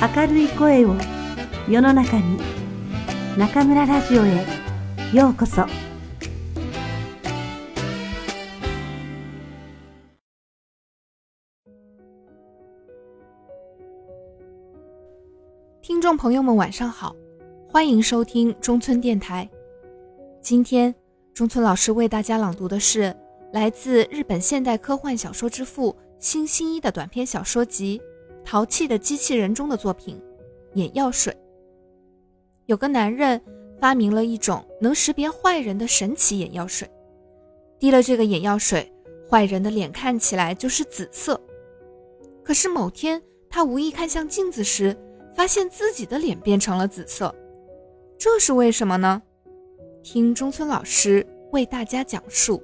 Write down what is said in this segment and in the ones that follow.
明るい声を世の中に。中村ラジオへようこそ。 听众朋友们晚上好，欢迎收听中村电台。今天中村老师为大家朗读的是来自日本现代科幻小说之父新新一的短篇小说集《淘气的机器人》中的作品《眼药水》。有个男人发明了一种能识别坏人的神奇眼药水，滴了这个眼药水，坏人的脸看起来就是紫色。可是某天他无意看向镜子时，发现自己的脸变成了紫色，这是为什么呢？听中村老师为大家讲述。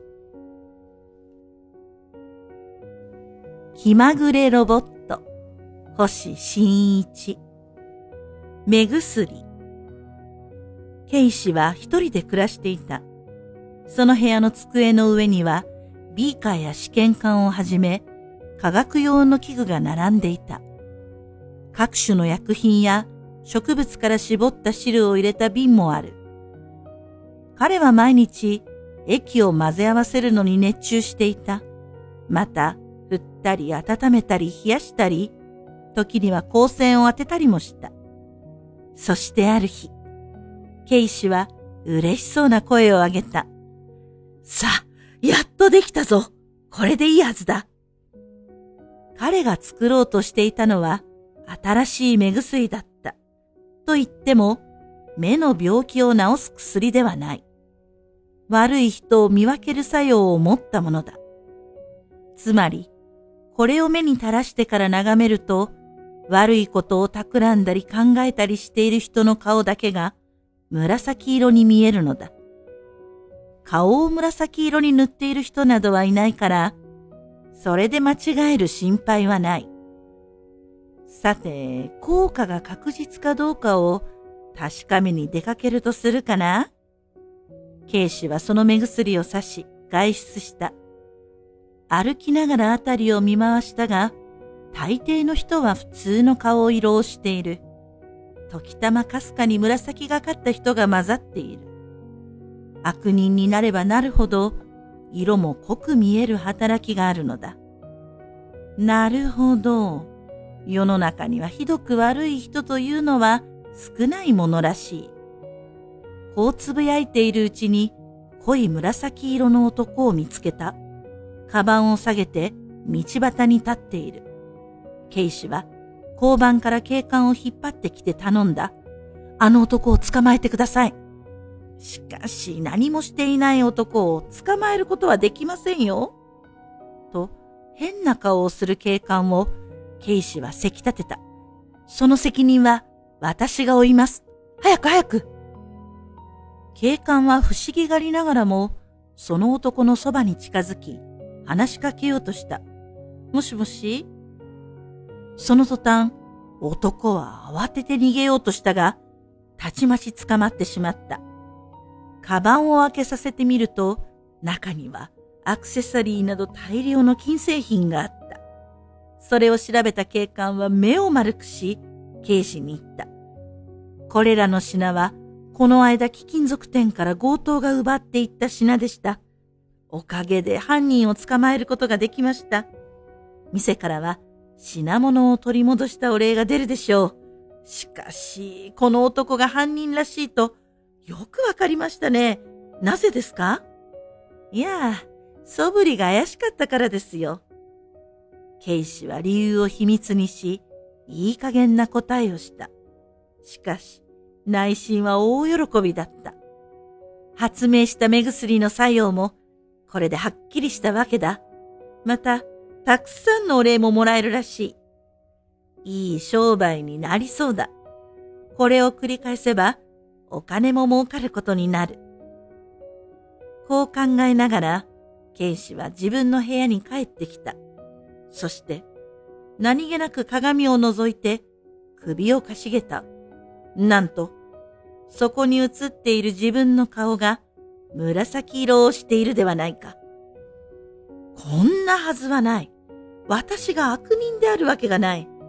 気まぐれロボット、星新一。目薬。ケイシは一人で暮らしていた。その部屋の机の上には、ビーカーや試験管をはじめ、科学用の器具が並んでいた。各種の薬品や植物から絞った汁を入れた瓶もある。彼は毎日液を混ぜ合わせるのに熱中していた。また、振ったり温めたり冷やしたり、時には光線を当てたりもした。そしてある日、ケイシは嬉しそうな声を上げた。さあ、やっとできたぞ。これでいいはずだ。彼が作ろうとしていたのは、新しい目薬だった。と言っても、目の病気を治す薬ではない。悪い人を見分ける作用を持ったものだ。つまり、これを目に垂らしてから眺めると、悪いことを企んだり考えたりしている人の顔だけが紫色に見えるのだ。顔を紫色に塗っている人などはいないから、それで間違える心配はない。さて、効果が確実かどうかを確かめに出かけるとするかな。ケイシはその目薬をさし外出した。歩きながらあたりを見回したが、大抵の人は普通の顔色をしている。時たまかすかに紫がかった人が混ざっている。悪人になればなるほど、色も濃く見える働きがあるのだ。なるほど。世の中にはひどく悪い人というのは少ないものらしい。こうつぶやいているうちに濃い紫色の男を見つけた。カバンを下げて道端に立っている。ケイシは交番から警官を引っ張ってきて頼んだ。あの男を捕まえてください。しかし何もしていない男を捕まえることはできませんよ。と変な顔をする警官をケイシはせき立てた。その責任は私が負います。早く早く。警官は不思議がりながらも、その男のそばに近づき、話しかけようとした。もしもし？その途端、男は慌てて逃げようとしたが、たちまち捕まってしまった。カバンを開けさせてみると、中にはアクセサリーなど大量の金製品があった。それを調べた警官は目を丸くし、ケイシに言った。これらの品は、この間貴金属店から強盗が奪っていった品でした。おかげで犯人を捕まえることができました。店からは品物を取り戻したお礼が出るでしょう。しかし、この男が犯人らしいと、よくわかりましたね。なぜですか？いや、素振りが怪しかったからですよ。ケイシは理由を秘密にし、いい加減な答えをした。しかし、内心は大喜びだった。発明した目薬の作用も、これではっきりしたわけだ。また、たくさんのお礼ももらえるらしい。いい商売になりそうだ。これを繰り返せば、お金も儲かることになる。こう考えながら、ケイシは自分の部屋に帰ってきた。そして、何気なく鏡を覗いて、首をかしげた。なんと、そこに映っている自分の顔が、紫色をしているではないか。こんなはずはない。私が悪人であるわけがない。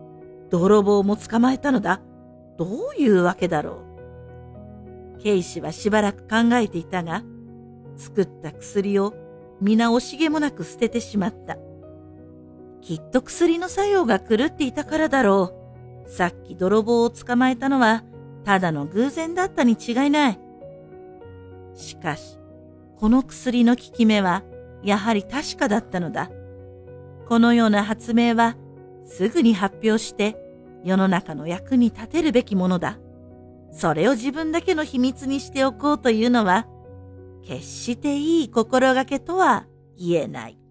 泥棒も捕まえたのだ。どういうわけだろう。ケイシはしばらく考えていたが、作った薬を皆惜しげもなく捨ててしまった。きっと薬の作用が狂っていたからだろう。さっき泥棒を捕まえたのはただの偶然だったに違いない。しかし、この薬の効き目はやはり確かだったのだ。このような発明はすぐに発表して世の中の役に立てるべきものだ。それを自分だけの秘密にしておこうというのは決していい心がけとは言えない。